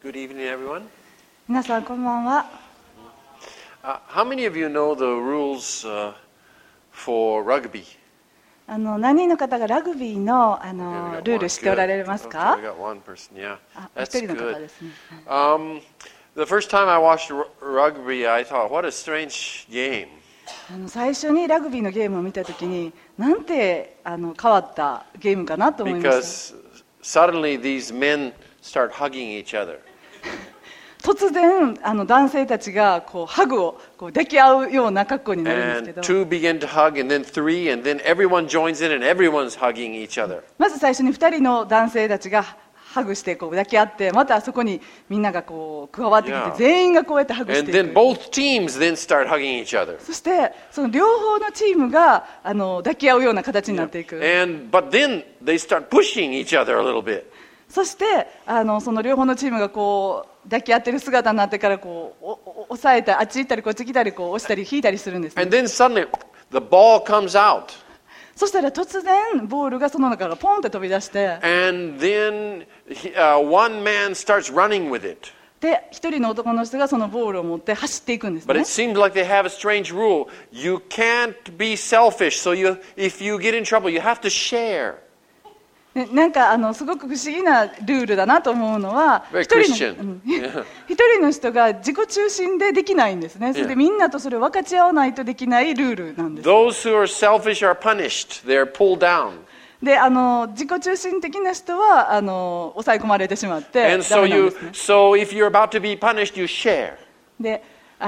Good evening, everyone. 皆さんこんばんは。 How many of you know the rules for rugby? 何人の方がラグビーの、ルール知っておられますか？ Okay, we got one person. Yeah, 一 that's 人の方 good. ですね。 The first time I watched rugby, I thought, what a strange game. 最初にラグビーのゲームを見たときに、なんて変わったゲームかなと思いまし Because suddenly these men start hugging each other. た。突然男性たちがハグを抱き合うような格好になるんです And けど、 two begin to hug, and then three, and then everyone joins in, and everyone's hugging each other. まず最初に2人の男性たちがハグして抱き合って、またそこにみんなが加わってきて、 Yeah. 全員がこうやってハグし And てい then く。 both teams then start hugging each other. そしてその両方のチームが抱き合うような形になっていく。 But then they start pushing each other a little bit. そしてその両方のチームが抱き合ってる姿になってから押さえてあっち行ったりこっち来たり押したり引いたりするんです、ね。 And then suddenly the ball comes out. そしたら突然ボールがその中からポンって飛び出して、 And then one man starts running with it. で一人の男の人がそのボールを持って走っていくんです But ね。 it seems like they have a strange rule. You can't be selfish, so if you get in trouble, you have to share. ね、なんかすごく不思議なルールだなと思うのは、 Very 一 Christian. 人の一人の人が自己中心でできないんですね。それでみんなとそれを分かち合わないとできないルールなんです。 Those who are selfish are punished. They're pulled down. で自己中心的な人は抑え込まれてしまって And ダ so メなんですね。 so if you're about to be punished, you share. で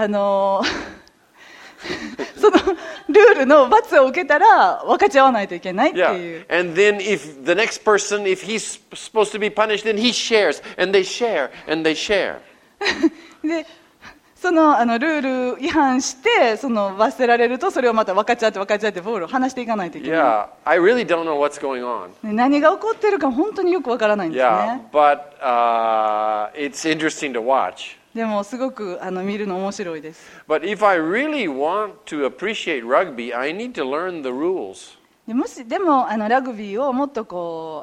そのルールの罰を受けたら分かち合わないといけないってい Yeah. う。 And then if the next person, if he's supposed to be punished, then he shares, and they share, and they share. でそのルール違反して罰せられると、それをまた分かち合ってボールを離していかないといけない。 Yeah, I really don't know what's going on. で何が起こってるか本当によく分からないんです Yeah, ね。 but it's interesting to watch. でもすごく見るの面白いです。 But if I really want to appreciate rugby, I need to learn the rules. でもラグビーをもっと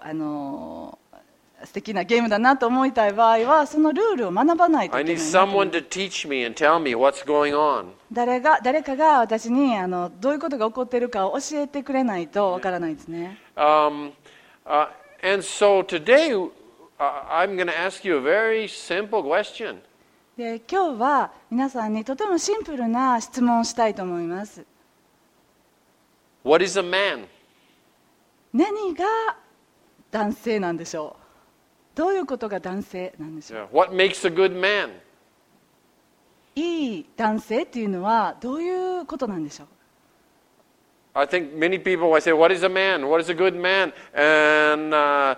素敵なゲームだなと思いたい場合は、そのルールを学ばないと I いけ need ないなと思う。 someone to teach me and tell me what's going on. 誰かが私にどういうことが起こっているかを教えてくれないとわからないですね。 And so today, I'm going to ask you a very simple question. で今日は皆さんにとてもシンプルな質問をしたいと思います。 What is a man? 何が男性なんでしょう？どういうことが男性なんでしょう？ Yeah. What makes a good man? いい男性っていうのはどういうことなんでしょう？ I think many people might say, "What is a man? What is a good man?" And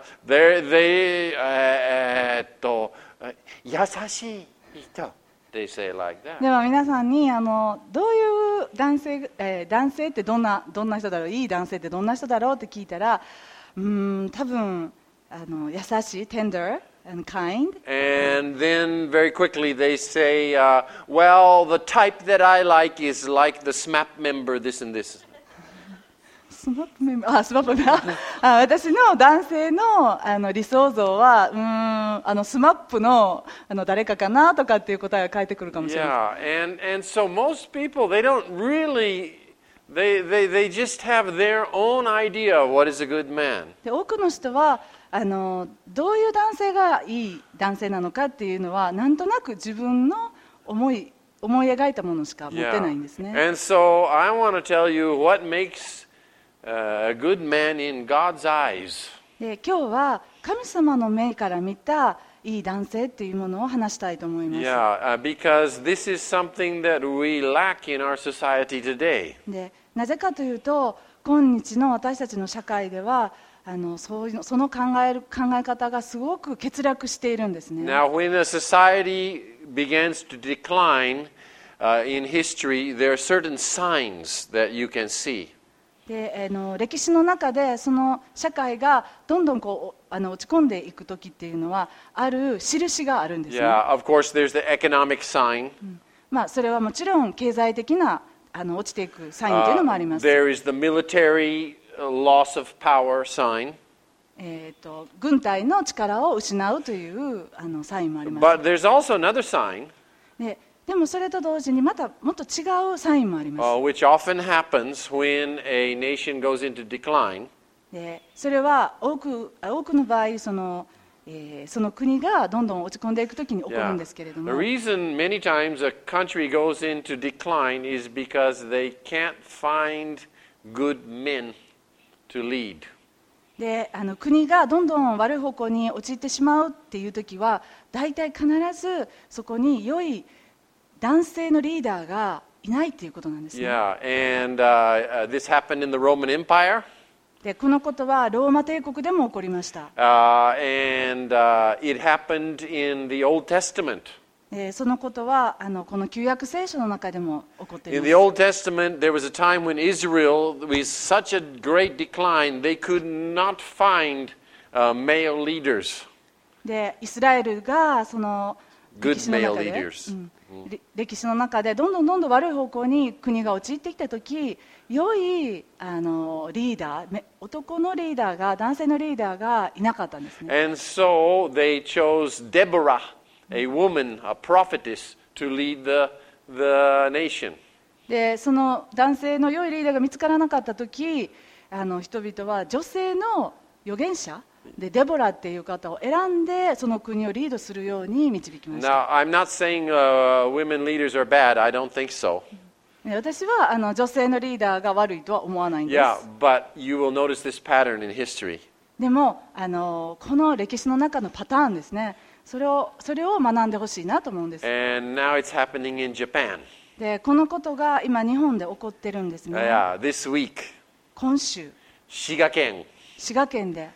yasashi ito. They say like that. では皆さんにどういう男性ってどんな人だろう、いい男性ってどんな人だろうって聞いたら、多分優しい tender and kind. And then very quickly they say, "Well, the type that I like is like the SMAP member, this and this." スマップメンバー、スマップメンバー。私の男性の理想像はスマップの誰かかなとかっていう答えが返ってくるかもしれない。 Yeah, and so most people they don't really they just have their own idea of what is a good man. で多くの人はどういう男性がいい男性なのかっていうのはなんとなく自分の思い描いたものしか持ってないんですね。 And so I want to tell you what makes a good man in God's eyes. で今日は神様の目から見たいい男性っていうものを話したいと思います。 Yeah, because this is something that we lack in our society today. でなぜかというと、今日の私たちの社会ではその考え方がすごく欠落しているんですね。 Now, when a society begins to decline in history, there are certain signs that you can see. で歴史の中でその社会がどんどん落ち込んでいく時っていうのはある印があるんですね。 Yeah, of course, there's the economic sign. それはもちろん経済的な落ちていくサインというのもあります。 There is the military loss of power sign. 軍隊の力を失うというサインもあります。 But there's also another sign, でもそれと同時にまたもっと違うサインもあります。 which often happens when a nation goes into decline. それは多くの場合その国がどんどん落ち込んでいくときに起こるんですけれども、 The reason many times a country goes into decline is because they can't find good men to lead. で国がどんどん悪い方向に陥ってしまうっていうときは大体必ずそこに良い男性のリーダーがいないっていうことなんですね。 Yeah, and this happened in the Roman Empire. でこのことはローマ帝国でも起こりました。 And it happened in the Old Testament. そのことはこの旧約聖書の中でも起こってい In ま the す。 Old Testament, there was a time when Israel was such a great decline, they could not find male leaders. でイスラエルがその Good 歴史の male 中で、 leaders. 歴史の中でどんどん悪い方向に国が陥ってきたとき、良いリーダー、男のリーダーが、男性のリーダーがいなかったんですね。 And so they chose Deborah, a woman, a prophetess, to lead the nation. でその男性の良いリーダーが見つからなかったとき、人々は女性の預言者でデボラっていう方を選んでその国をリードするように導きました。 Now, I'm not saying women leaders are bad. I don't think so. 私は女性のリーダーが悪いとは思わないんです。 Yeah, but you will notice this pattern in history. でもこの歴史の中のパターンですね、それを学んでほしいなと思うんです。 And now it's happening in Japan. でこのことが今日本で起こってるんですね。 This week, 今週 Shigaken 滋賀県で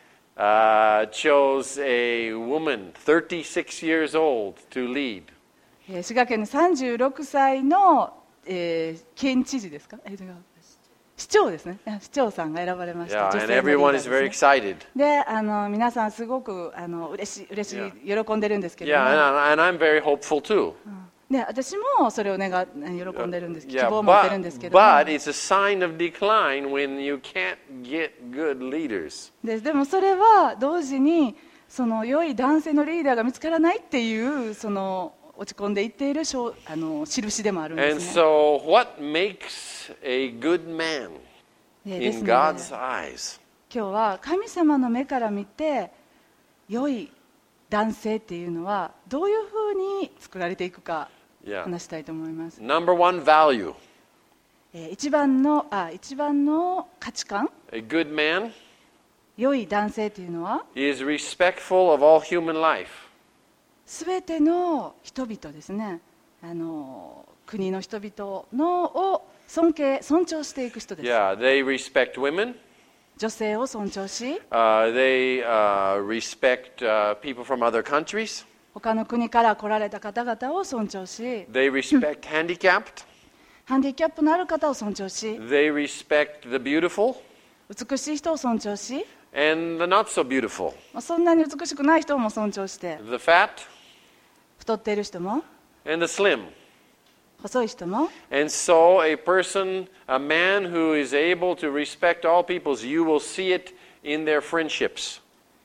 chose a woman, 36 years old, to lead. 滋賀県の36歳の、県知事ですか、市長ですね、市長さんが選ばれました。 Yeah, 女 and 性のリーダー everyone で is す very ね。 excited. で皆さんすごく嬉しい、喜んでるんですけども、 Yeah, and I'm very hopeful too. で私もそれを喜んでるんです、希 Yeah, 望を持ってるんですけども、 but it's a sign of decline when you can't get good leaders. でもそれは同時にその良い男性のリーダーが見つからないっていうその落ち込んでいっている印でもあるんで And すね。 so, what makes a good man です in ので God's eyes? 今日は神様の目から見て良い男性っていうのはどういうふうに作られていくか Yeah. 話したいと思います。 Number one value. 一番の価値観、 A good man 良い男性っていうのは is respectful of all human life. すべての人々ですね、国の人々を尊重していく人です。 Yeah, they respect women. 女性を尊重し、 They respect people from other countries. 他の国から来られた方々を尊重し、 They respect handicapped. ハンディキャップのある方を尊重し、 They respect the beautiful 美しい人を尊重し、 and the not so beautiful. そんなに美しくない人も尊重して、 The fat 太っている人も and the slim. 細い人も、 And so a man who is able to respect all peoples, you will see it in their friendships.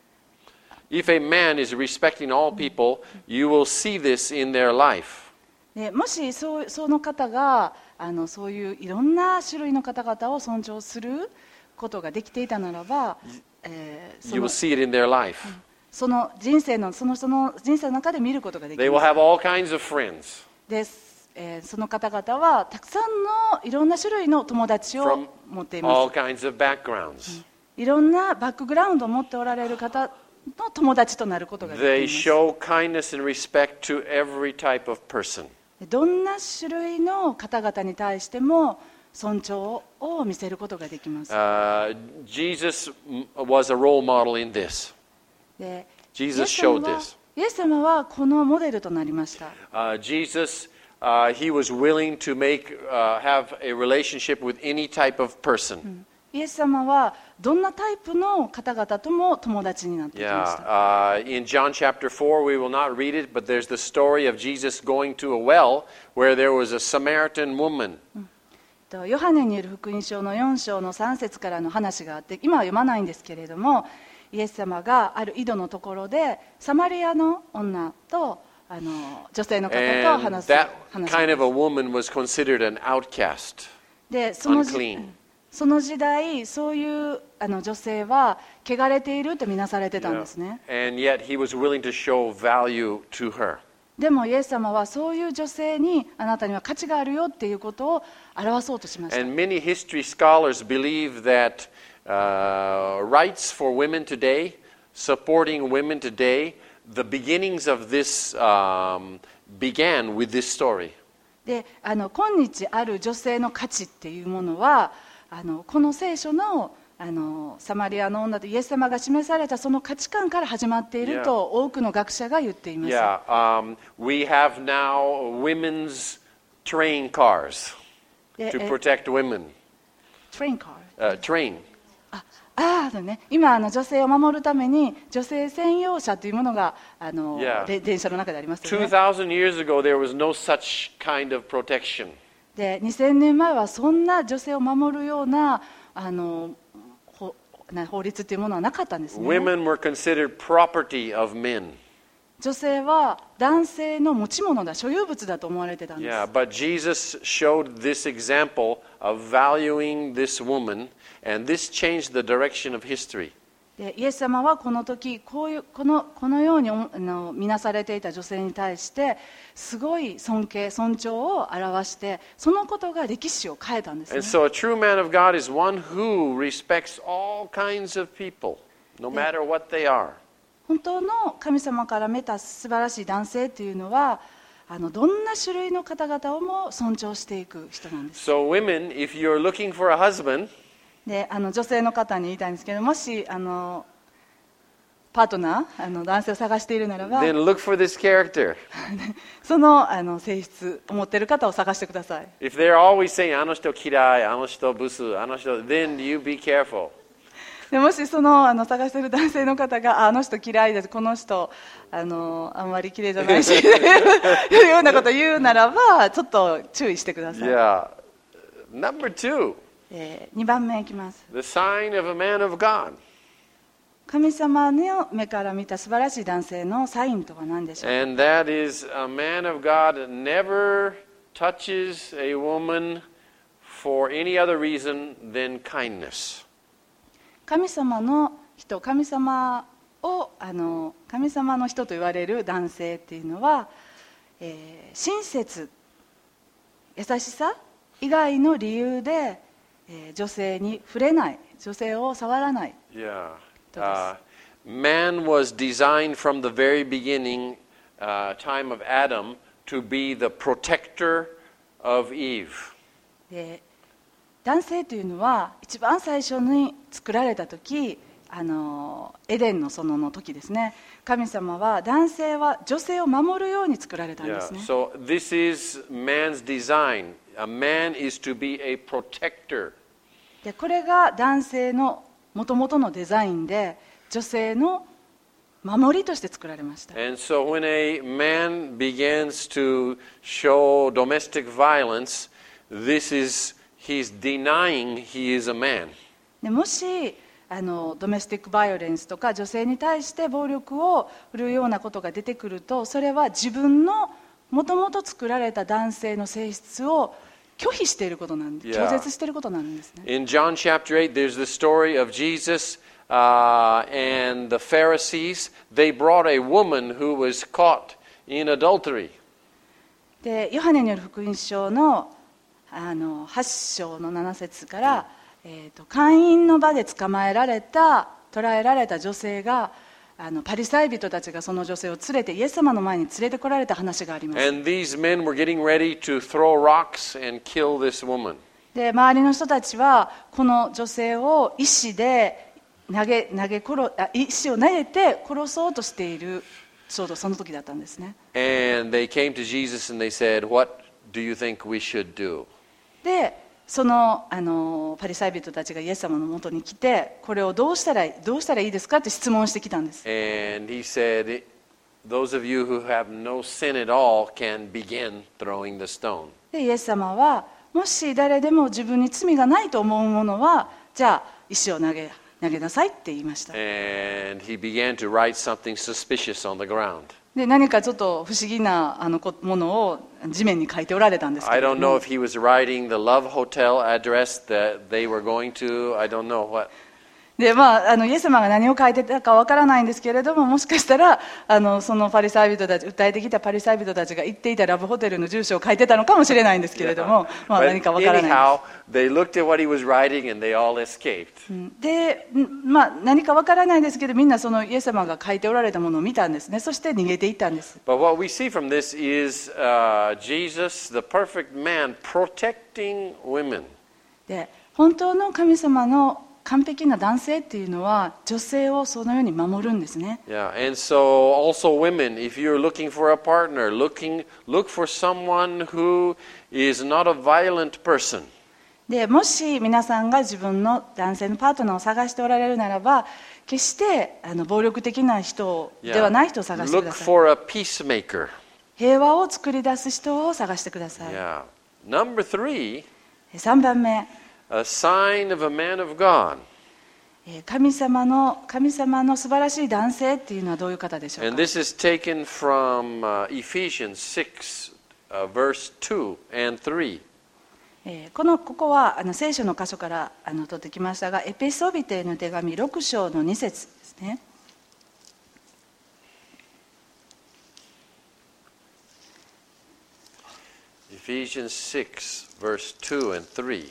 If a man is respecting all people, you will see this in their life. でもしその方がそういういろんな種類の方々を尊重することができていたならば、 You will see it in their life. その人生の中で見ることができ They ま will す。 have all kinds of friends でその方々はたくさんのいろんな種類の友達を from 持ってい all ます。 kinds of backgrounds. いろんなバックグラウンドを持っておられる方の友達となることができ They ます。 show kindness and respect to every type of person. どんな種類の方々に対しても尊重を見せることができます。 Jesus was a role model in this. で Jesus showed this. イエス様はこのモデルとなりました。 Jesus, he was willing to have a relationship with any type of person. イエス様はどんなタイプの方々とも友達になってきました。 In John chapter 4, we will not read it, but there's the story of Jesus going to a well where there was a Samaritan woman. ヨハネによる福音書の4章の3節からの話があって、今は読まないんですけれども、 イエス様がある井戸のところでサマリアの女と女性の方と And 話す that 話 kind of a woman was considered an outcast, で unclean. その時代そういう女性は汚れているとみなされてたんですね。 And yet he was willing to show value to her. でもイエス様はそういう女性にあなたには価値があるよっていうことを表そうとしました。 And many history scholars believe that rights for women today, supporting women today, the beginnings of this began with this story. で今日ある女性の価値っていうものはこの聖書のサマリアの女とイエス様が示されたその価値観から始まっていると多くの学者が言っています。 Yeah, we have now women's train cars で to protect women. トレインカー Train. ね、今女性を守るために女性専用車というものが Yeah. 電車の中でありますよね。 2,000 years ago, there was no such kind of protection. で2000年前はそんな女性を守るような法律というものはなかったんですね。 Women were considered property of men. 女性は男性の持ち物だ、所有物だと思われてたんです。 Yeah, but Jesus showed this example of valuing this woman, and this changed the direction of history. でイエス様はこの時このように見なされていた女性に対してすごい尊敬尊重を表してそのことが歴史を変えたんですね。 And so a true man of God is one who respects all kinds of people, no matter what they are. 本当の神様から見た素晴らしい男性というのはどんな種類の方々をも尊重していく人なんです。 So women, if you're looking for a husband, で女性の方に言いたいんですけど、もしパートナー男性を探しているならば then look for this character. その性質を持っている方を探してください。 If they're always saying, あの人嫌い、あの人ブス、あの人, then you be careful. でもしその探している男性の方があの人嫌いです、この人あんまり綺麗じゃないしいうようなことを言うならばちょっと注意してください。 Yeah. Number 2, 2番目いきます。 the sign of a man of God. 神様の目から見た素晴らしい男性のサインとは何でしょう。 And that is a man of God never touches a woman for any other reason than kindness. 神様の人、神様の人と言われる男性っていうのは、親切、優しさ以外の理由で、女性に触れない、女性を触らない。 Yeah. Man was designed from the very beginning, time of Adam, to be the protector of Eve. で男性というのは一番最初に作られた時エデンの園の時ですね。神様は男性は女性を守るように作られたんで Yeah. すね。 So this is man's design. A man is to be a protector. でこれが男性のもともとのデザインで女性の守りとして作られました。 And so when a man begins to show domestic violence, he's denying he is a man. でもしドメスティックバイオレンスとか女性に対して暴力を振るうようなことが出てくると、それは自分のもともと作られた男性の性質を拒否していることなんで、 Yeah. 拒絶していることなんですね。 In John chapter 8, there's the story of Jesus and the Pharisees. They brought a woman who was caught in adultery. でヨハネによる福音書の8章の7節から、姦淫の場で捕まえられた捕らえられた女性がパリサイ人たちがその女性を連れてイエス様の前に連れてこられた話があります。 And these men were getting ready to throw rocks and kill this woman. で周りの人たちはこの女性を石で石を投げて殺そうとしているちょうどその時だったんですね。 And they came to Jesus and they said, "What do you think we should do?" でそのパリサイ人たちがイエス様のもとに来て、これをどうしたらいいですかって質問してきたんです。 And he said, "Those of you who have no sin at all can begin throwing the stone." でイエス様はもし誰でも自分に罪がないと思うものはじゃあ石を投げ投げなさいって言いました。 And he began to write something suspicious on the ground. で何かちょっと不思議なものを地面に書いておられたんですけ I れど don't know も、 if he was writing the Love Hotel address that they were going to. I don't know what. でイエス様が何を書いてたかわからないんですけれども、もしかしたらそのパリサイ人たち、訴えてきたパリサイ人たちが行っていたラブホテルの住所を書いてたのかもしれないんですけれども、 But 何かわからない anyhow, they looked at what he was writing and they all escaped. で、何かわからないですけど、みんなそのイエス様が書いておられたものを見たんですね。そして逃げていったんです。 But what we see from this is Jesus, the perfect man, protecting women. で本当の神様の完璧な男性っていうのは女性をそのように守るんですね。 Yeah, and so also women, if you're looking for a partner, look for someone who is not a violent person. でもし皆さんが自分の男性のパートナーを探しておられるならば、決して暴力的な人ではない人を探してく Look ださい。 for a peacemaker. 平和を作り出す人を探してください。 Yeah. Number 3, 3番目、 a sign of a man of God. 神様の素晴らしい男性っていうのはどういう方でしょう And か。 this is taken from Ephesians 6, verse 2 and 3. ここは聖書の箇所から取ってきましたが、エペソビテへの手紙6章の2節ですね。 Ephesians 6, verse 2 and 3.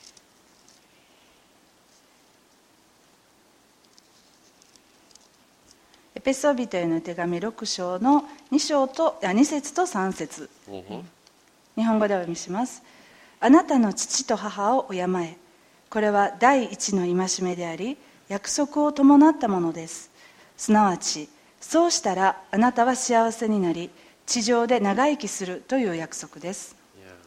エペソビテへの手紙6章の2節と3節、日本語でお読みします。あなたの父と母を敬え。これは第一の戒めであり、約束を伴ったものです。すなわち、そうしたらあなたは幸せになり、地上で長生きするという約束です。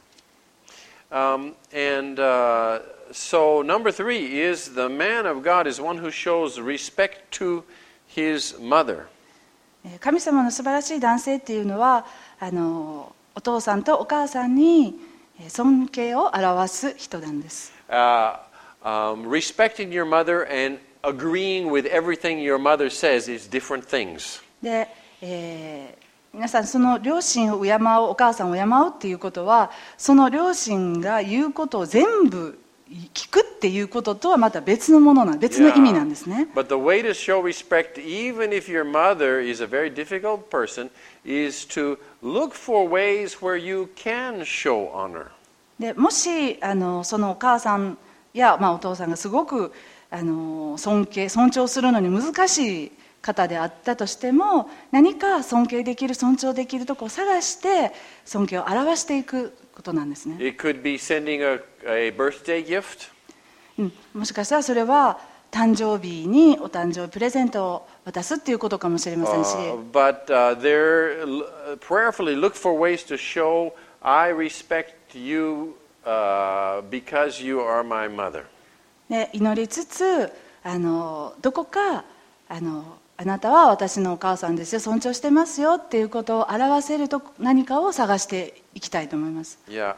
So number 3 is the man of God is one who shows respect to his mother. 神様の素晴らしい男性っていうのはお父さんとお母さんに尊敬を表す人なんです。 Respecting your mother and agreeing with everything your mother says is different things. で、皆さんその両親を敬う、お母さんを敬うっていうことは、その両親が言うことを全部聞くっていうこととはまた別のもの別の意味なんですね。 But the way to show respect, even if your mother is a very difficult person, is to look for ways where you can show honor. でもしそのお母さんや、お父さんがすごく尊重するのに難しい方であったとしても、何か尊敬できる、尊重できるところを探して尊敬を表していくことなんですね。 It could be sending a birthday gift. もしかしたらそれは誕生日にお誕生日プレゼントを渡すっていうことかもしれませんし、 But there, prayerfully look for ways to show I respect you because you are my mother. で祈りつつどこかあなたは私のお母さんですよ、尊重してますよっていうことを表せると何かを探していきたいと思います。 Yeah.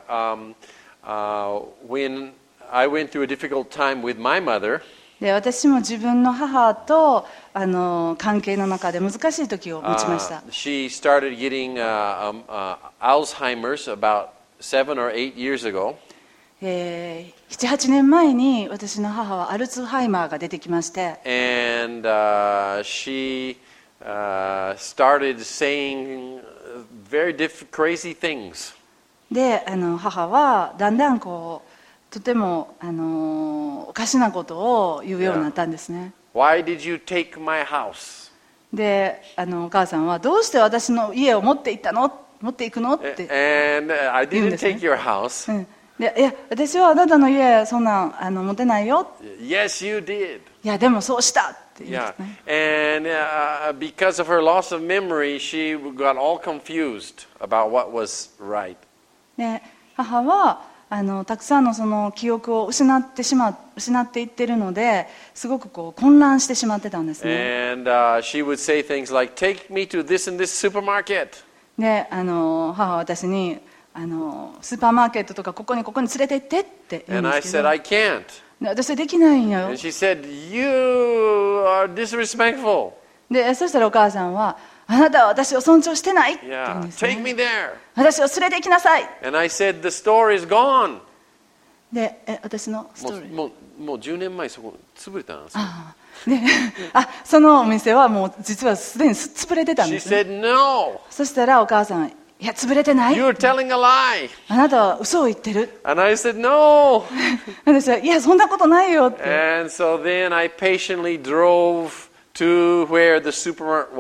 When I went through a difficult time with my mother, で私も自分の母と関係の中で難しい時を持ちました。 she started getting Alzheimer's about 7 or 8 years ago. 7、8年前に私の母はアルツハイマーが出てきまして、 And she started saying very crazy things. で母はだんだんとてもおかしなことを言うようになったんですね。 Why did you take my house? でお母さんはどうして私の家を持っていくのって、 And I didn't take your house. でいや私はあなたの家そんなん持てないよ。 Yes, you did. いやでもそうしたって言うん Yeah. ですね。 And because of her loss of memory, she got all confused about what was right. で母はたくさんのその記憶を失っていってるので、すごく混乱してしまってたんですね。 And she would say things like, "Take me to this and this supermarket." で母は私にスーパーマーケットとかここに連れて行ってってって言うん And で I すけ said, ど、 I can't. で私はできないんよ。 And she said, You are disrespectful. でそしたらお母さんは、あなたは私を尊重してないって言うん Yeah, です take me ね。 there. 私を連れて行きなさい。 And I said, The store is gone. で私のストーリー。 もう10年前そこ潰れたんですよ。 でそのお店はもう実はすでに潰れてたん She です、ね。 said, No, そしたらお母さん、いや潰れてない。 you're telling a lie. あなたは嘘を言ってる。 And I said, No. 私は、いやそんなことないよって。 And so then I patiently drove to where the supermarket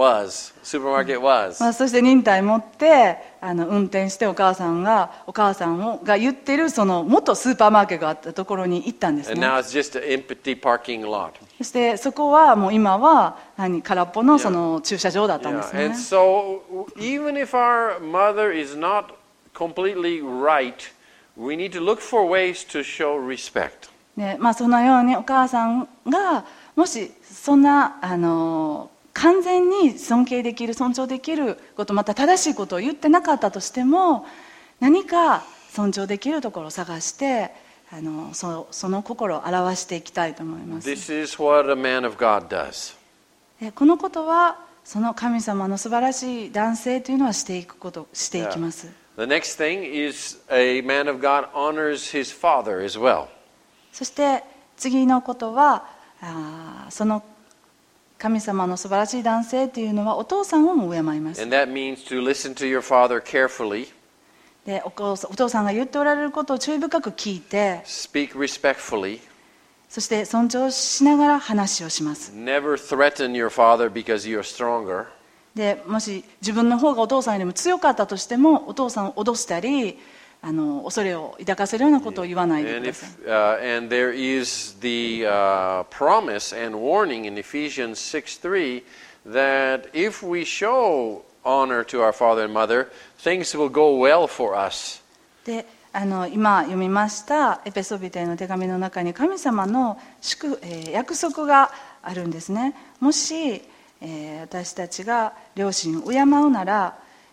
was. そして忍耐持って運転してお母さんが言ってるその元スーパーマーケットがあったところに行ったんです And ね。 now it's just an empty parking lot. そしてそこはもう今は空っぽのその駐車場だったんです Yeah. ね。 And so even if our mother is not completely right, we need to look for ways to show respect. でそのようにお母さんがもしそんな完全に尊敬できる尊重できることまた正しいことを言ってなかったとしても何か尊重できるところを探してその心を表していきたいと思います。 This is what a man of God does. このことはその神様の素晴らしい男性というのはしていきます。 The next thing is a man of God honors his father as well. そして次のことはその神様の素晴らしい男性というのはお父さんをも敬います。 And that means to listen to your father carefully, でお父さんが言っておられることを注意深く聞いて、 speak respectfully, そして尊重しながら話をします。 never threaten your father because you're stronger. でもし自分の方がお父さんよりも強かったとしてもお父さんを脅したり恐れを抱かせるようなことを言わないで And ください。 and there is the promise and warning in Ephesians 6:3 that if we show honor to our father and mother, things will go well for us. で今読みましたエペソビテへの手紙の中に神様の約束があるんですね。もし、私たちが両親を敬うなら、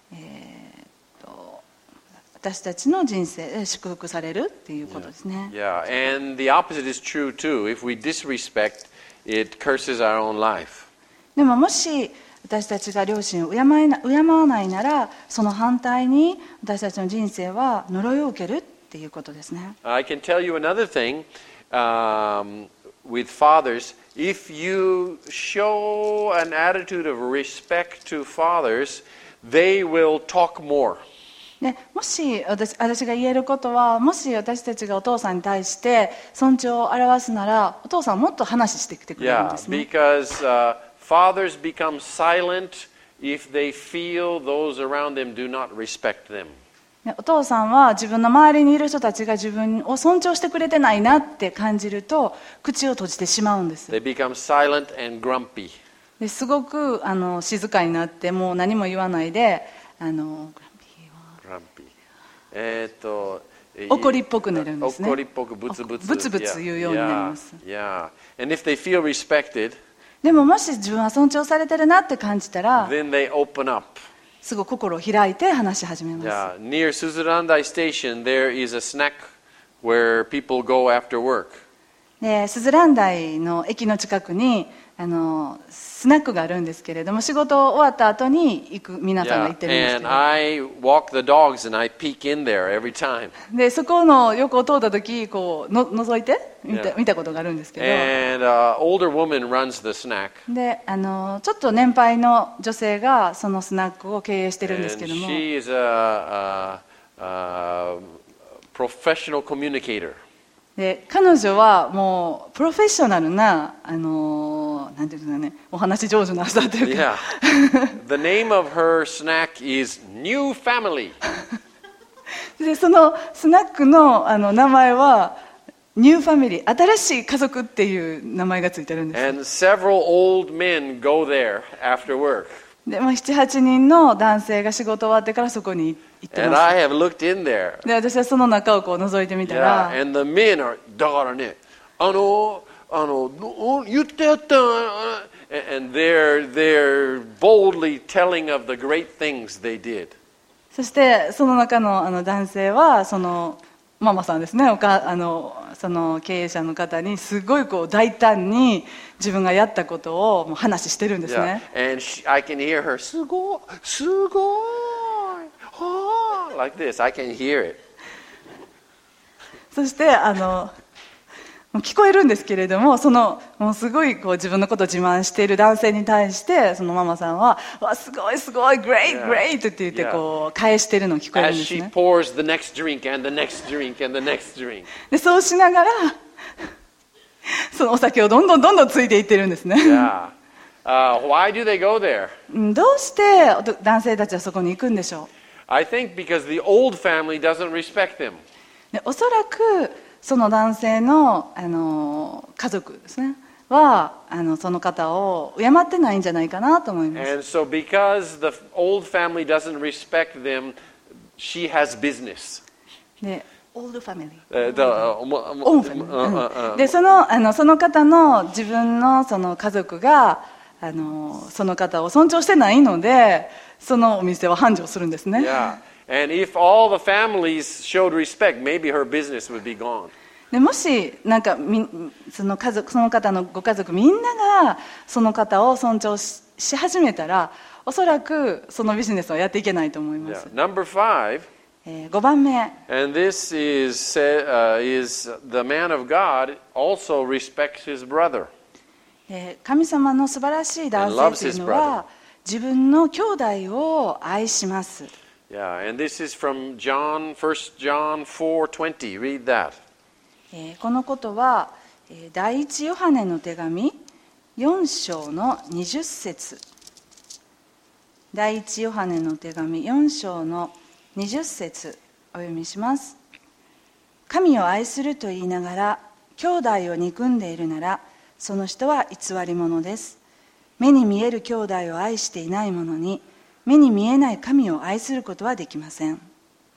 私たちの人生で祝福されるっていうことですね。 Yeah, and the opposite is true too. If we disrespect, it curses our own life. でももし私たちが両親を敬わないならその反対に私たちの人生は呪いを受けるっていうことですね。 I can tell you another thing with fathers. If you show an attitude of respect to fathers, they will talk more. でもし私が言えることはもし私たちがお父さんに対して尊重を表すならお父さんはもっと話してきてくれるん Yeah, ですね。 because fathers become silent if they feel those around them do not respect them. でお父さんは自分の周りにいる人たちが自分を尊重してくれてないなって感じると口を閉じてしまうんです。 They become silent and grumpy. ですごく静かになってもう何も言わないで怒りっぽくなるんですね。 怒りっぽくブツブツブツブツ言うようになります。 Yeah. And if they feel respected, でももし自分は尊重されてるなって感じたら then they open up. すぐ心を開いて話し始めます。 Yeah. Near Suzurandai Station, there is a snack where people go after work. でスズラン台の駅の近くにスナックがあるんですけれども仕事終わった後に皆さんが Yeah. 行ってるんですけ And ど I walk the dogs and I peek in there every time. でそこの横を通った時こう覗いて Yeah. 見たことがあるんですけど And an older woman runs the snack. でちょっと年配の女性がそのスナックを経営してるんです And けども she is a professional communicator. で彼女はもうプロフェッショナルななんていうんですかねお話上手な人というか Yeah. The name of her snack is New Family. でそのスナックの名前はニューファミリー新しい家族っていう名前がついてるんです And several old men go there after work. で、7,8 人の男性が仕事終わってからそこに行って And ま I す have looked in there. で私はその中をこう覗いてみた Yeah. ら And the men are, だからね、言ってやった。And they're boldly telling of the great things they did. そしてその中の男性はもママさんですね、その経営者の方にすごいこう大胆に自分がやったことをもう話してるんです Yeah. ね。 And I can hear her, "Sugoi, sugoi, oh," like this. I can hear it. そしてもう聞こえるんですけれども、もうすごいこう自分のことを自慢している男性に対してそのママさんは「わすごいすごい great Yeah. great」って言ってこう返しているのを聞こえるん As です she ね。 pours the next drink and the next drink and the next drink. でそうしながらそのお酒をどんどんついていってるんですね。 Yeah. Why do they go there? どうして男性たちはそこに行くんでしょ I think because the old family doesn't respect them. う。でおそらくその男性の、家族ですねはその方を敬ってないんじゃないかなと思います。 And so because the old family doesn't respect them, she has business. でオールドファミリー The でその方の自分のその家族がその方を尊重してないのでそのお店は繁盛するんですね。 Yeah. And if all the families showed respect, maybe her business would be gone. でもしなんかその方のご家族みんながその方を尊重し始めたらおそらくそのビジネスはやっていけないと思いま Yeah. す。 Number 5, 5番目、 and this is the man of God also respects his brother. 神様の素晴らしい男性というのは自分の兄弟を愛します。 Yeah, and this is from John, 1 John 4:20. Read that. このことは第一ヨハネの手紙4章の20節、第一ヨハネの手紙4章の20節お読みします。神を愛すると言いながら兄弟を憎んでいるならその人は偽り者です。目に見える兄弟を愛していない者に目に見えない神を愛することはできません。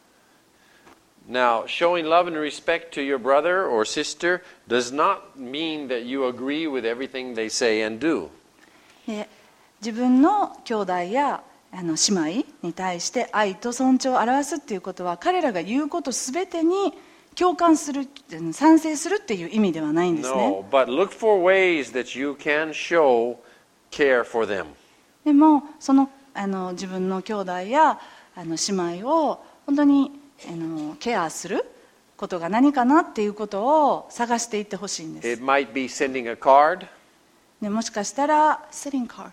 Now, showing love and respect to your brother or sister does not mean that you agree with everything they say and do. で自分の兄弟や姉妹に対して愛と尊重を表すっていうことは彼らが言うことすべてに共感する、賛成するっていう意味ではないんですね。 No, but look for ways that you can show care for them. でも自分の兄弟や姉妹を本当にケアすることが何かなっていうことを探していってほしいんです。 It might be sending a card. でもしかしたらセリングカ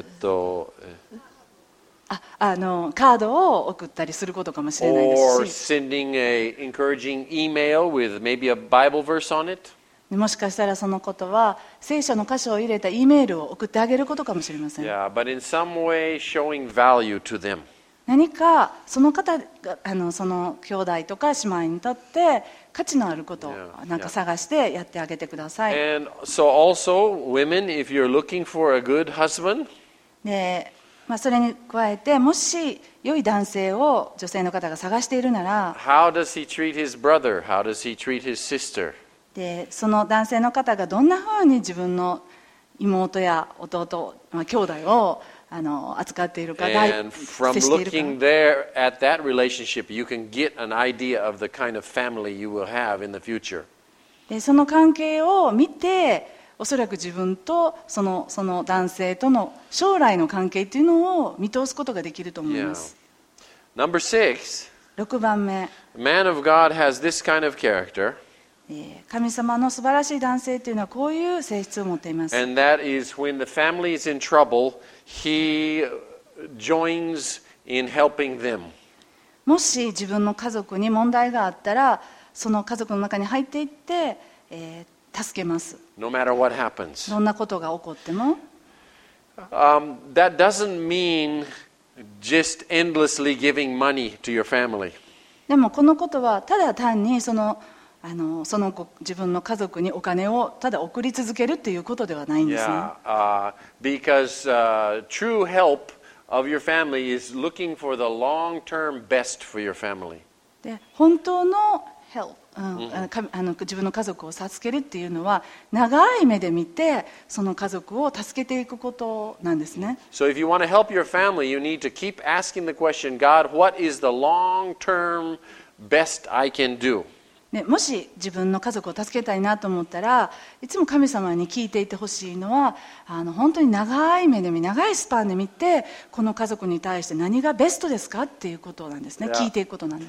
ードを送ったりすることかもしれないで or すし、 sending a encouraging email with maybe a Bible verse on it. もしかしたらそのことは聖書の箇所を入れた E メールを送ってあげることかもしれません。 Yeah, but in some way showing value to them. 何かその方がその兄弟とか姉妹にとって価値のあることを Yeah, なんか探してやってあげてください。 And so also, women, if you're looking for a good husband, でそれに加えてもし良い男性を女性の方が探しているなら how does he treat his brother? How does he treat his sister? でその男性の方がどんなふうに自分の妹や弟、兄弟を扱っているか、 And from 接している looking か。 there at that relationship, you can get an idea of the kind of family you will have in the future. でその関係を見ておそらく自分とその男性との将来の関係っていうのを見通すことができると思います。 Number 6, 6番目、 a man of God has this kind of character, 神様の素晴らしい男性というのはこういう性質を持っています。 and that is when the family is in trouble, he joins in helping them. もし自分の家族に問題があったらその家族の中に入っていって、助けます。 No matter what happens. どんなことが起こっても。 That doesn't mean just endlessly giving money to your family. でもこのことはただ単に自分の家族にお金をただ送り続けるっていうことではないんですね。 Yeah, because true help of your family is looking for the long-term best for your family. で本当の help、自分の家族を助けるっていうのは長い目で見てその家族を助けていくことなんですね。 So if you want to help your family, you need to keep asking the question, God, what is the long-term best I can do? ね、もし自分の家族を助けたいなと思ったらいつも神様に聞いていてほしいのは本当に長い目で長いスパンで見てこの家族に対して何がベストですかっていうことなんですね。聞いていくことなんです。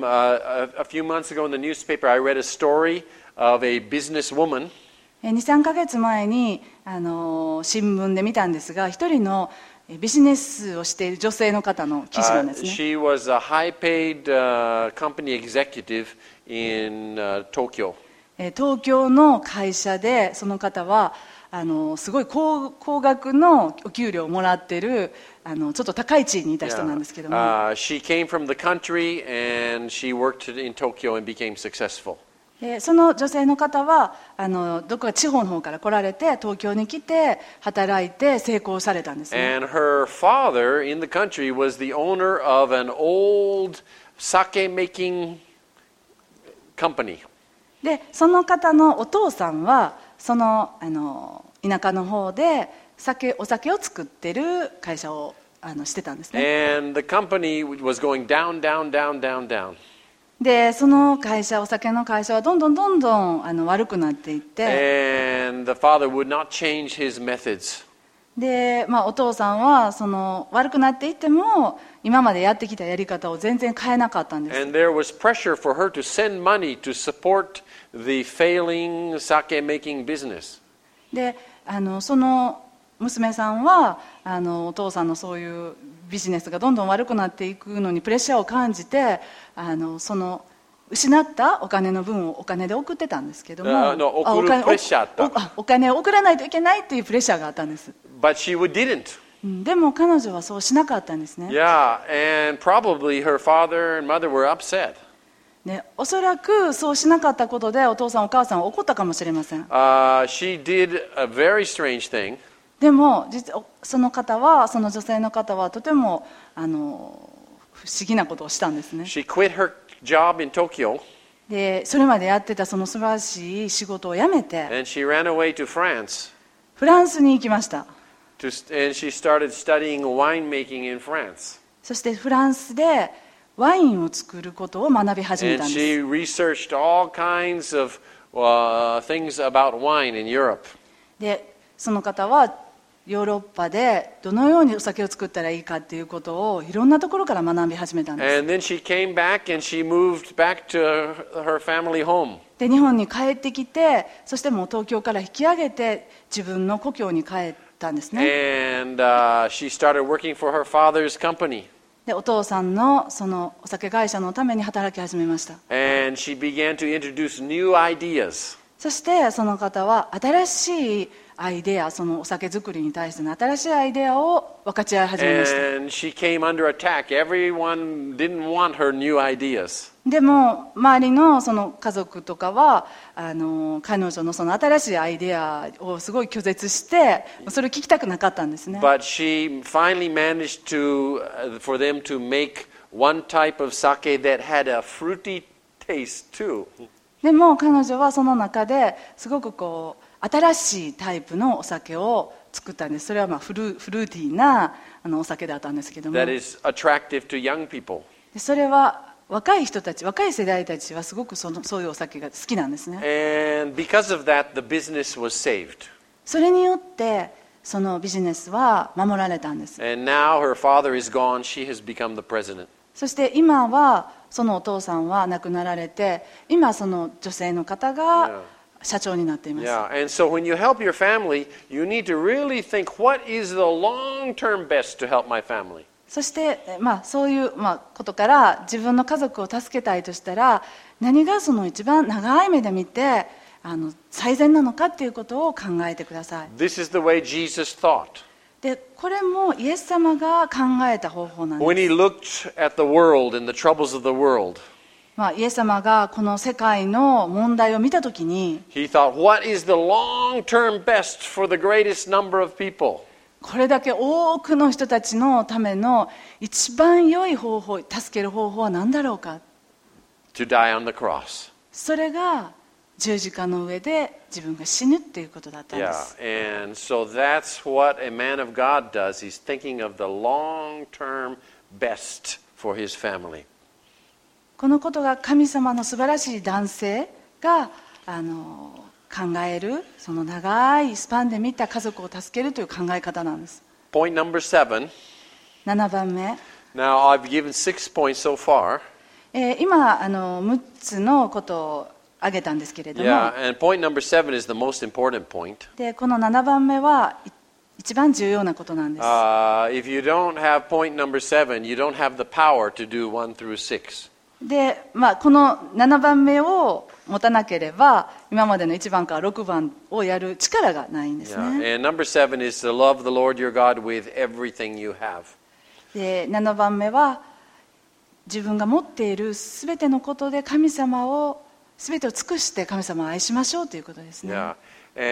A few months ago in the newspaper, I read a story of a businesswoman. 2、3ヶ月前に新聞で見たんですが、一人のビジネスをしている女性の方の記事なんですね。 She was a high-paid company executive in Tokyo. 東京の会社でその方はすごい高額のお給料をもらっているちょっと高い地位にいた人なんですけども、 She came from the country and she worked in Tokyo and became successful. その女性の方はどこか地方の方から来られて東京に来て働いて成功されたんですね。 And her father in the country was the owner of an old sake-making company. でその方のお父さんはその田舎の方でお酒を作ってる会社をしてたんですね。 And the company was going down, down, down, down, down. でその会社、お酒の会社はどんどん悪くなっていって、 And the father would not change his methods. で、お父さんはその悪くなっていっても今までやってきたやり方を全然変えなかったんです。 And there was pressure for her to send money to support the failing sake-making business. でその娘さんはお父さんのそういうビジネスがどんどん悪くなっていくのにプレッシャーを感じてその失ったお金の分をお金で送ってたんですけども、 送るプレッシャーあった。 お金を送らないといけないっていうプレッシャーがあったんです。 But she didn't. でも彼女はそうしなかったんですね。 Yeah, and probably her father and mother were upset. ね、おそらくそうしなかったことでお父さんお母さんは怒ったかもしれません。 She did a very strange thing. でもその女性の方はとても不思議なことをしたんですね。 She quit her job in Tokyo. でそれまでやってたその素晴らしい仕事を辞めて And she ran away to France. フランスに行きました。 And she started studying winemaking in France. そしてフランスでワインを作ることを学び始めたん And です。 she researched all kinds of things about wine in Europe. でその方はヨーロッパでどのようにお酒を作ったらいいかっていうことをいろんなところから学び始めたんです。 And then she came back and she moved back to her family home. で日本に帰ってきて、そしてもう東京から引き上げて自分の故郷に帰ったんですね。 And she started working for her father's company. でお父さんのそのお酒会社のために働き始めました。 And she began to introduce new ideas. そしてその方は新しいアイデア、そのお酒作りに対しての新しいアイデアを分かち合い始めました。 And she came under attack. Everyone didn't want her new ideas. でも周りのその家族とかは彼女のその新しいアイデアをすごい拒絶してそれを聞きたくなかったんですね。 But she finally managed for them to make one type of sake that had a fruity taste too. でも彼女はその中ですごく新しいタイプのお酒を作ったんです。それはフルーティーなお酒だったんですけども、 That is attractive to young people. でそれは若い人たち、若い世代たちはすごくそういうお酒が好きなんですね。 And because of that, the business was saved. それによってそのビジネスは守られたんです。 And now her father is gone. She has become the president. そして今はそのお父さんは亡くなられて、今その女性の方が社長になっています。 Yeah, and so when you help your family, you need to really think, what is the long-term best to help my family? そして、そういうことから自分の家族を助けたいとしたら何がその一番長い目で見て最善なのかということを考えてください。 This is the way Jesus thought. でこれもイエス様が考えた方法なんです。 When he looked at the world and the troubles of the world, イエス様がこの世界の問題を見たときに he thought, what is the long-term best for the greatest number of people? これだけ多くの人たちのための一番良い方法、助ける方法は何だろうか。 To die on the cross. それが十字架の上で自分が死ぬっていうことだったんで Yeah, す。 and so that's what a man of God does. He's thinking of the long-term best for his family. このことが神様の素晴らしい男性が考えるその長いスパンで見た家族を助けるという考え方なんです。 Point number 7. 7番目、 Now, I've given 6 points so far. 今6つのことを挙げたんですけれども、 Yeah, and point number 7 is the most important point. でこの7番目は一番重要なことなんです。 If you don't have point number 7, you don't have the power to do 1 through 6. で、この7番目を持たなければ今までの1番から6番をやる力がないんですね。 Yeah. And number 7 is to love the Lord your God with everything you have. で7番目は自分が持っているすべてのことで神様をすべてを尽くして神様を愛しましょうということですね。 Yeah.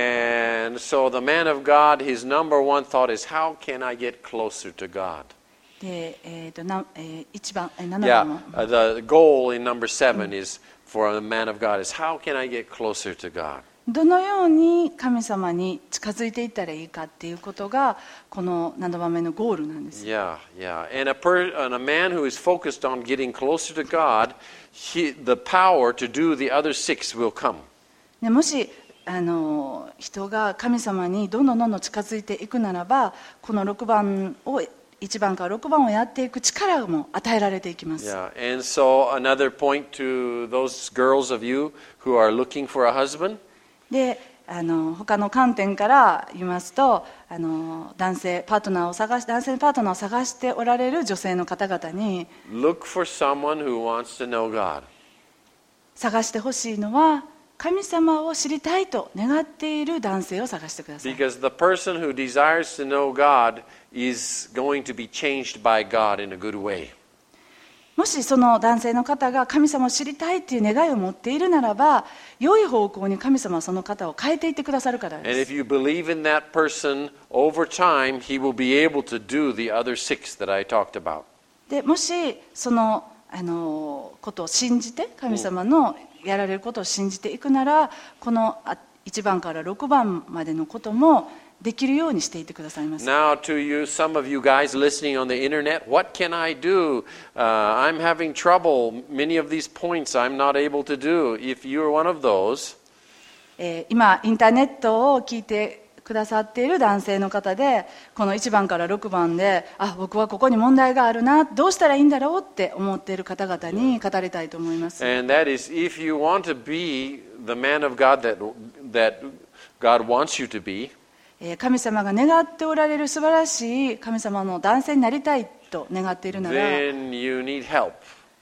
And so the man of God, his number one thought is, how can I get closer to God? で、1番、7番 Yeah, も the goal in number 7 is for a man of God is, how can I get closer to God? どのように神様に近づいていったらいいかっていうことがこの7番目のゴールなんです。 Yeah, yeah. And a man who is focused on getting closer to God, the power to do the other 6 will come. でもし人が神様にどんどん近づいていくならばこの6番を1番から6番をやっていく力も与えられていきます。 Yeah. And so another point to those girls of you who are looking for a husband, で他の観点から言いますと男性パートナーを探しておられる女性の方々に look for someone who wants to know God. 探してほしいのは神様を知りたいと願っている男性を探してください。 Because the person who desires to know God is going to be changed by God in a good way. もしその男性の方が神様を知りたいという願いを持っているならば良い方向に神様はその方を変えていってくださるから And です。 if you believe in that person over time, he will be able to do the other 6 that I talked about. でもしそのことを信じて神様のやられることを信じていくならこの1番から6番までのこともできるようにしていてくださいます。 Now, to you, some of you guys listening on the internet, what can I do? I'm having trouble. Many of these points I'm not able to do. If you're one of those, 今インターネットを聞いてくださっている男性の方でこの1番から6番で僕はここに問題があるなどうしたらいいんだろうって思っている方々に語りたいと思います。 and that is if you want to be the man of God that God wants you to be, 神様が願っておられる素晴らしい神様の男性になりたいと願っているなら then you need help.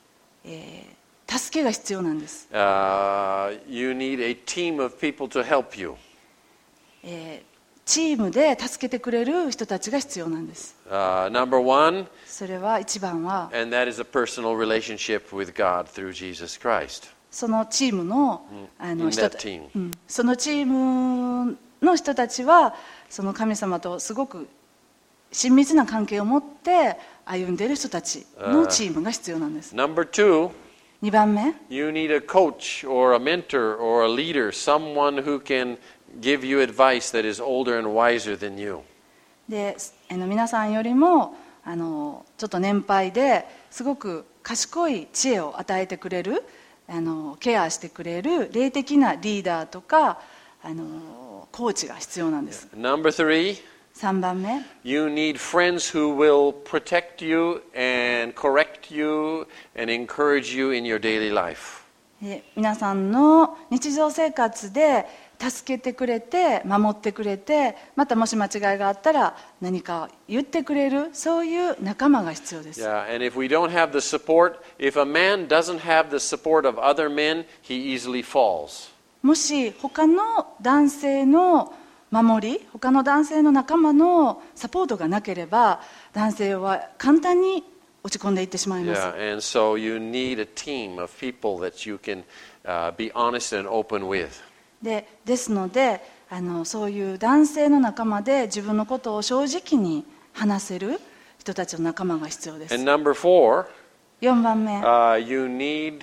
助けが必要なんです。 You need a team of people to help you. チームで助けてくれる人たちが必要なんです。 Number 1, それは1番は and that is a personal relationship with God through Jesus Christ. そのチームの、 In 人 that た team. そのチームの人たちはその神様とすごく親密な関係を持って歩んでいる人たちのチームが必要なんです。 Number 2, 2番目 you need a coach or a mentor or a leader, someone who can give you advice that is older and wiser than you. で皆さんよりもちょっと年配ですごく賢い知恵を与えてくれるケアしてくれる霊的なリーダーとかコーチが必要なんです。 Number 3, 3番目 you need friends who will protect you and correct you and encourage you in your daily life. で皆さんの日常生活で助けてくれて守ってくれてまたもし間違いがあったら何か言ってくれるそういう仲間が必要です。 Yeah, and if we don't have the support, if a man doesn't have the support of other men, he easily falls. もし他の男性の守り他の男性の仲間のサポートがなければ男性は簡単に落ち込んでいってしまいます。 Yeah, and so you need a team of people that you can be honest and open with. ですのでそういう男性の仲間で自分のことを正直に話せる人たちの仲間が必要です。 And number 4, 4番目 you need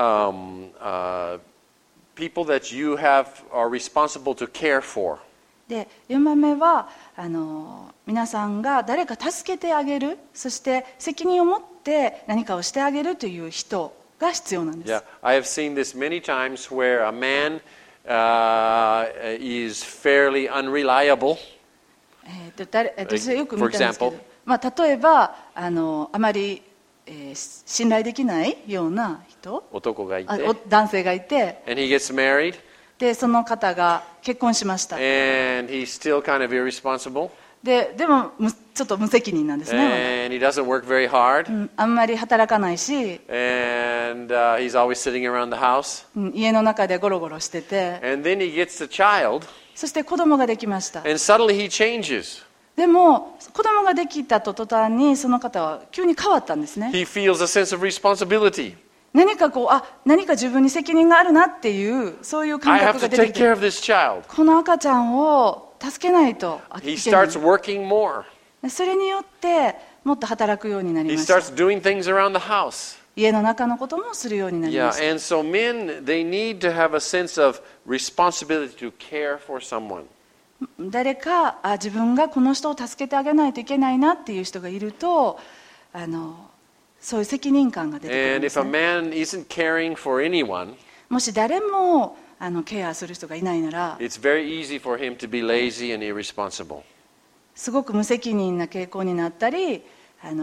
people that you are responsible to care for. で4番目は皆さんが誰か助けてあげるそして責任を持って何かをしてあげるという人が必要なんです。 Yeah, I have seen this many times where a man is fairly unreliable. 私はよく見たんですけど、例えばあまり、信頼できないような人、 男がいて、 男性がいて、 and he gets married, でその方が結婚しました。 and he's still kind of irresponsible, でもちょっと無責任なんですね。 and he doesn't work very hard, あんまり働かないし、 and he's always sitting around the house. 家の中でゴロゴロしてて、 And then he gets a child, そして子供ができました。 and suddenly he changes. でも子供ができたと途端にその方は急に変わったんですね。 He feels a sense of responsibility. 何か自分に責任があるなっていうそういう感 I have 覚 to が出て take き care て、 of this child. この赤ちゃんを助けないとい He けない。 starts working more. それによってもっと働くようになり He ました。 starts doing things around the house. 家の中のこともするようになり Yeah, ました。 and so men, they need to have a sense of responsibility to care for someone. 誰か自分がこの人を助けてあげないといけないなっていう人がいると、そういう責任感が出てくるん And で if す a ね。 man isn't caring for anyone, もし誰もケアする人がいないなら、 it's very easy for him to be lazy and irresponsible. すごく無責任な傾向になったり、何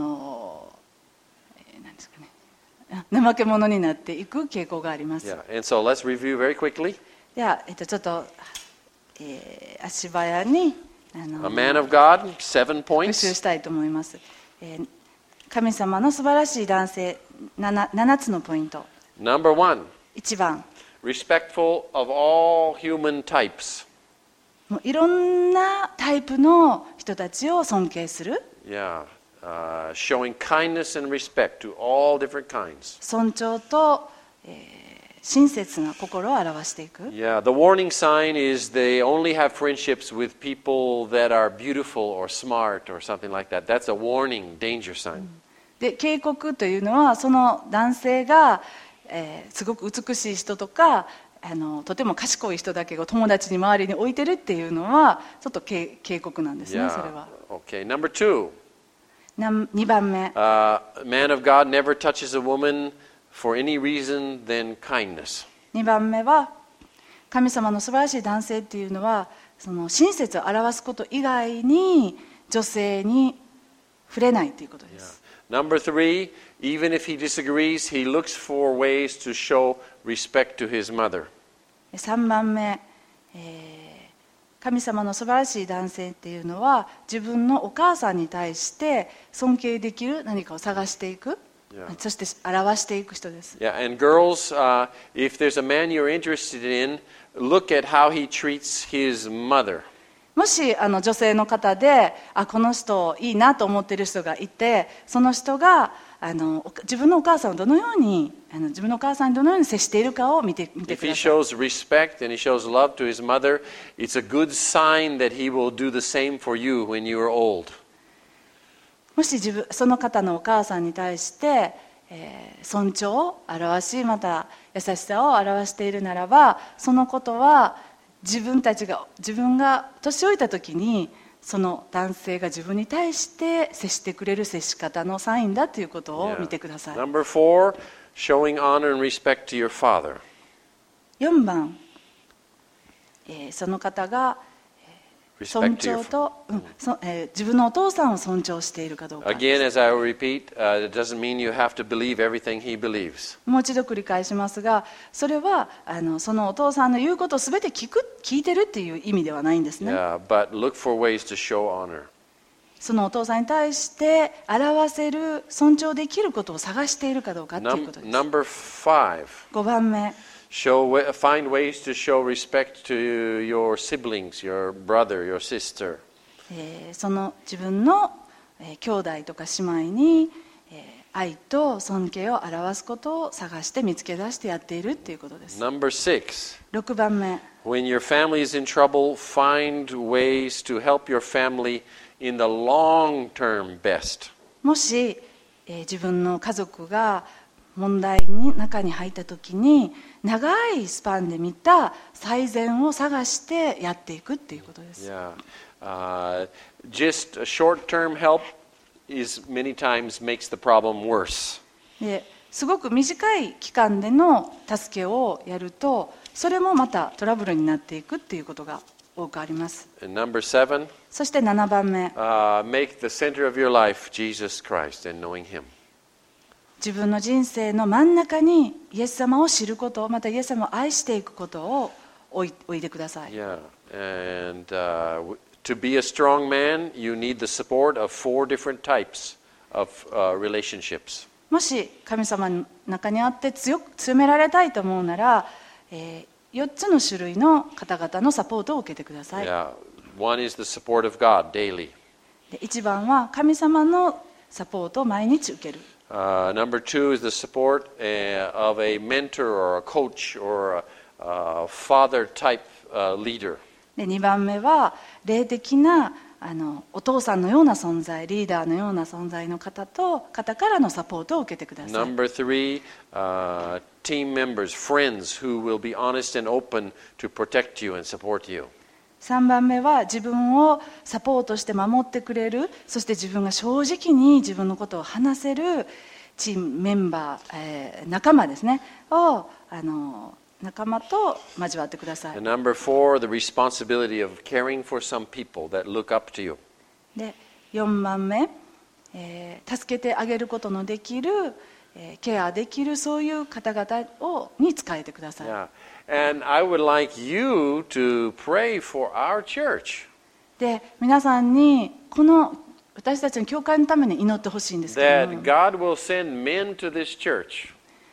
ですかね、怠け者になっていく傾向があります。 Yeah, and so let's review very quickly. では、ちょっと、足早に A man of God, 7 復 points. 習したいと思います。神様の素晴らしい男性 7つのポイント。 Number 1, 1番、 respectful of all human types. もういろんなタイプの人たちを尊敬する。 Yeah, showing kindness and respect to all different kinds. 尊重と、親切な心を表していく。 Yeah, the warning sign is they only have friendships with people that are beautiful or smart or something like that. That's a warning, danger sign. で警告というのは、その男性が、すごく美しい人とかとても賢い人だけを友達に周りに置いてるっていうのはちょっと警告なんですね。 Yeah. それは Okay, number 2. 2番目、 A man of God never touches a woman for any reason than kindness. 2番目は神様の素晴らしい男性っていうのは、その親切を表すこと以外に女性に触れないということです。 Number 3, even if he disagrees, he looks for ways to show respect to his mother. 3番目、神様の素晴らしい男性っていうのは自分のお母さんに対して尊敬できる何かを探していく、 Yeah. そして表していく人です。 Yeah, and girls, if there's a man you're interested in, look at how he treats his mother. もし女性の方でこの人いいなと思っている人がいて、その人が自分のお母さんをどのように自分のお母さんにどのように接しているかを見てく If だ he さい。 shows respect and he shows love to his mother, it's a good sign that he will do the same for you when you are old. もしその方のお母さんに対して、尊重を表し、また優しさを表しているならば、そのことは自分が年老いた時にその男性が自分に対して接してくれる接し方のサインだということを Yeah. 見てください。 Number 4, showing honor and respect to your father. 4番、その方が尊 Respect to 重 your と、自分のお父さんを尊重しているかどうか。 Again, as I will repeat, it doesn't mean you have to believe everything he believes. もう一度繰り返しますが、それはそのお父さんの言うことを全て聞いてるっていう意味ではないんですね。 Yeah, but look for ways to show honor. そのお父さんに対して表せる尊重できることを探しているかどうかっていうことです。 Number 5, 5番目、 find ways to show respect to your siblings, your brother, your sister. その自分の兄弟とか姉妹に愛と尊敬を表すことを探して見つけ出してやっているっていうことです。 Number 6, 6番目、 when your family is in trouble, find ways to help your family in the long-term best. もし、自分の家族が問題の中に入った時に長いスパンで見た最善を探してやっていくっていうことです。 Yeah. Just a short-term help is many times makes the problem worse. ですごく短い期間での助けをやると、それもまたトラブルになっていくっていうことが多くあります。 And number 7, そして7番目、 make the center of your life Jesus Christ and knowing Him. 自分の人生の真ん中にイエス様を知ること、またイエス様を愛していくことを置いてください。 Yeah, and to be a strong man, you need the support of 4 different types of relationships. もし神様の中にあって強められたいと思うなら、4つの種類の方々のサポートを受けてください。 Yeah, one is the support of God daily. で1番は神様のサポートを毎日受ける。 Number 2 is the support of a mentor or a coach or a father type leader. で2番目は霊的なお父さんのような存在、リーダーのような存在の方からのサポートを受けてください。 Number 3, team members, friends who will be honest and open to protect you and support you. 3番目は自分をサポートして守ってくれる、そして自分が正直に自分のことを話せるチームメンバー、仲間ですねを仲間と交わってください。 And number 4, the responsibility of caring for some people that look up to you. で4番目、助けてあげることのできる、ケアできるそういう方々に仕えてください。 Yeah. And I would like you to pray for our church. で皆さんにこの私たちの教会のために祈ってほしいんですけど That も、 God will send men to this church.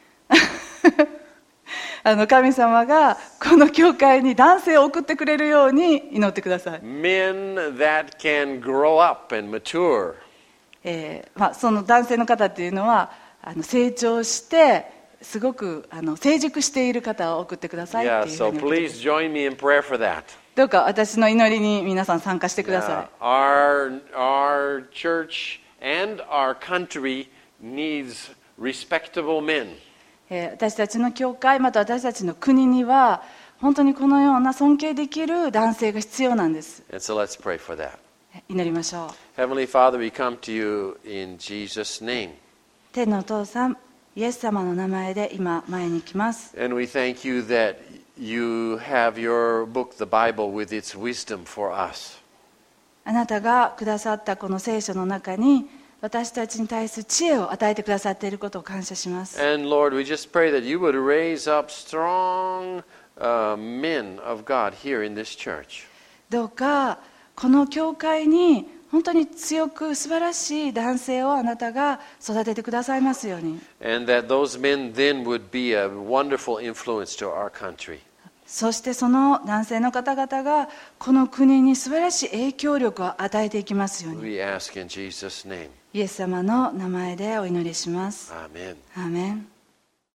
神様がこの教会に男性を送ってくれるように祈ってください。 Men that can grow up and mature. その男性の方っていうのは成長してすごく成熟している方を送ってくださいって Yeah, いうふ so うに送ってくだ please さい。 join me in prayer for that. どうか私の祈りに皆さん参加してください。 Our church and our country needs respectable men. 私たちの教会また私たちの国には本当にこのような尊敬できる男性が必要なんです。 And so let's pray for that. 祈りましょう。 Heavenly Father, we come to you in Jesus' name. 天のお父さん、イエス様の名前で今前に来ます。 And we thank you that you have your book, the Bible, with its wisdom for us. あなたがくださったこの聖書の中に私たちに対する知恵を与えてくださっていることを感謝します。 And Lord, we just pray that you would raise up strong men of God here in this church. どうかこの教会に本当に強く素晴らしい男性をあなたが育ててくださいますように。 And that those men then would be a wonderful influence to our country. そしてその男性の方々がこの国に素晴らしい影響力を与えていきますように。 We ask in Jesus' name. イエス様の名前でお祈りします。 Amen. アーメン。